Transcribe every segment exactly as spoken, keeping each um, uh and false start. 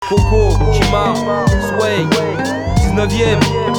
Coco, Chima, Sway, dix-neuvième.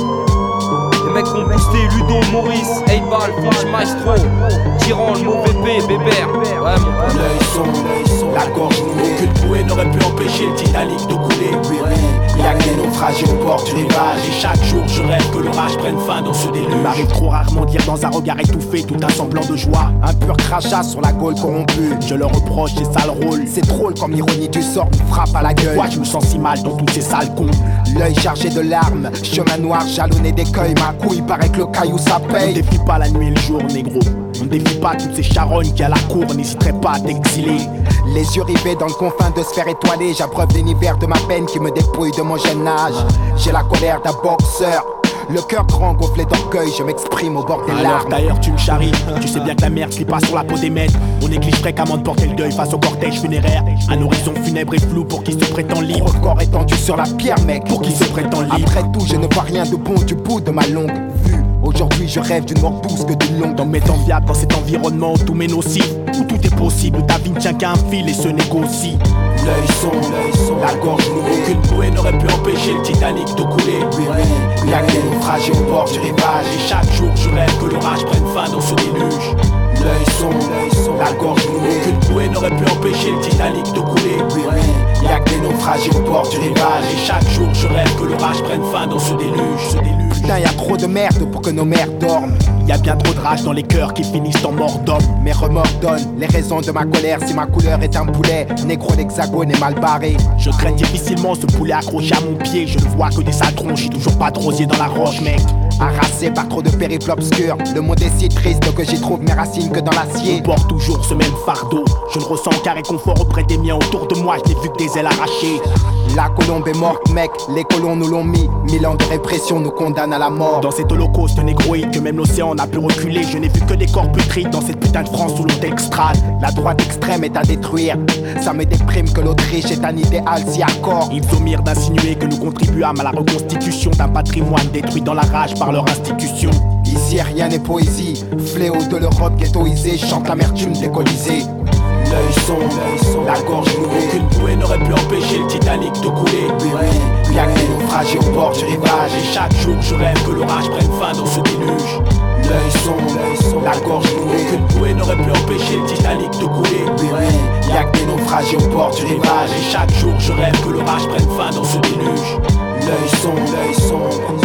Les mecs ont boosté Ludo, Maurice, eight ball, Finch, Maestro, Tyran, le mauvais P, Bébert. Ouais, mon pote. L'œil sombre, la gorge nouée. Aucune bouée n'aurait pu empêcher le Titanic de couler. Oui, oui. Y'a que des naufragés au bord du rivage. Et chaque jour je rêve que l'orage prenne fin dans ce déluge. Il m'arrive trop rarement de lire dans un regard étouffé tout un semblant de joie. Un pur crachat sur la gaule corrompue. Je leur reproche ces sales rôles. C'est drôle comme l'ironie du sort me frappe à la gueule. Pourquoi je me sens si mal dans tous ces sales cons? L'œil chargé de larmes, chemin noir jalonné d'écueils. Ma couille paraît que le caillou ça paye. On défie pas la nuit et le jour, négro. On défie pas toutes ces charognes qui à la cour n'hésiteraient pas à t'exiler. Les yeux rivés dans le confin de sphère étoilée. J'abreuve l'univers de ma peine qui me dépouille de mon jeune âge. J'ai la colère d'un boxeur, le cœur grand gonflé d'orgueil, je m'exprime au bord des larmes. Alors d'ailleurs tu me charries, tu sais bien que la merde slit pas sur la peau des maîtres. On néglige fréquemment de porter le deuil face au cortège funéraire. Un horizon funèbre et flou pour qui se prétend libre. Le corps étendu sur la pierre mec, pour qui se prétend libre. Après tout je ne vois rien de bon du bout de ma longue vue. Aujourd'hui je rêve d'une mort douce que d'une longue. Dans mes temps viables, dans cet environnement où tout m'est nocif, où tout est possible, où ta vie ne tient qu'à un fil et se négocie. L'œil sombre, la gorge nouée. Aucune bouée n'aurait pu empêcher le Titanic de couler. Oui, oui. Y'a que des naufragés au bord du rivage. Et chaque jour je rêve que l'orage prenne fin dans ce déluge. L'œil sombre, la gorge nouée. Aucune bouée n'aurait pu empêcher le Titanic de couler. Oui, oui. Y'a que des naufragés au bord du rivage. Et chaque jour je rêve que l'orage prenne fin dans ce déluge, ce déluge. Putain, y'a trop de merde pour que nos mères dorment. Y'a bien trop de rage dans les cœurs qui finissent en mort d'homme. Mes remords donnent les raisons de ma colère. Si ma couleur est un poulet, négro l'hexagone est mal barré. Je traîne difficilement ce poulet accroché à mon pied. Je ne vois que des sales tronches, j'ai toujours pas de rosier dans la roche, mec. Harassé par trop de périples obscurs, le monde est si triste que j'y trouve mes racines que dans l'acier. Je porte toujours ce même fardeau, je ne ressens qu'un réconfort auprès des miens. Autour de moi je n'ai vu que des ailes arrachées. La colombe est morte mec, les colons nous l'ont mis. Mille ans de répression nous condamnent à la mort. Dans cet holocauste négroïde que même l'océan n'a pu reculer, je n'ai vu que des corps putrides dans cette putain de France où l'on t'extrade. La droite extrême est à détruire, ça me déprime que l'Autriche est un idéal si hardcore. Ils omirent d'insinuer que nous contribuâmes à la reconstitution d'un patrimoine détruit dans la rage par leur institution. Ici rien n'est poésie, fléau de l'Europe ghettoisée, chante l'amertume décolisée. L'œil sombre, la gorge nouée. Aucune bouée n'aurait pu empêcher le Titanic de couler. Oui, oui. Y'a que des naufragés au bord du rivage. Et chaque jour je rêve que l'orage prenne fin dans ce déluge. L'œil sombre, la gorge nouée. Aucune bouée n'aurait pu empêcher le Titanic de couler. Oui, oui. Y'a que des naufragés au bord du rivage. Et chaque jour je rêve que l'orage prenne fin dans ce déluge. L'œil sombre, l'œil sombre.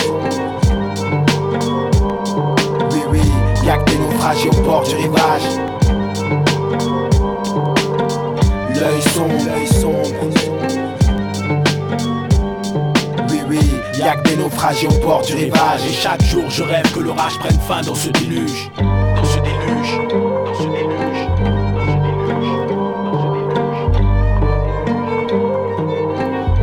Oui, oui. Y'a que des naufragés au bord du rivage. L'œil sombre, l'œil sombre. Oui, oui, y'a que des naufragés au bord du rivage. Et chaque jour je rêve que l'orage prenne fin dans ce déluge.